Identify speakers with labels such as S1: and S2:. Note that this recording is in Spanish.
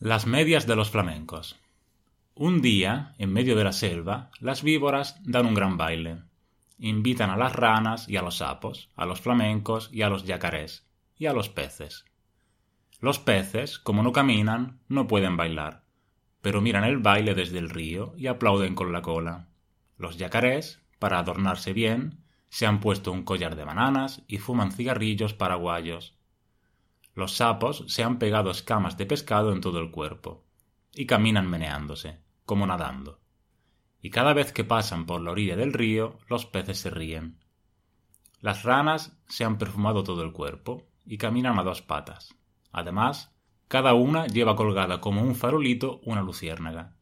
S1: Las medias de los flamencos. Un día, en medio de la selva, las víboras dan un gran baile. Invitan a las ranas y a los sapos, a los flamencos y a los yacarés, y a los peces. Los peces, como no caminan, no pueden bailar, pero miran el baile desde el río y aplauden con la cola. Los yacarés, para adornarse bien, se han puesto un collar de bananas y fuman cigarrillos paraguayos. Los sapos se han pegado escamas de pescado en todo el cuerpo y caminan meneándose, como nadando. Y cada vez que pasan por la orilla del río, los peces se ríen. Las ranas se han perfumado todo el cuerpo y caminan a dos patas. Además, cada una lleva colgada como un farolito una luciérnaga.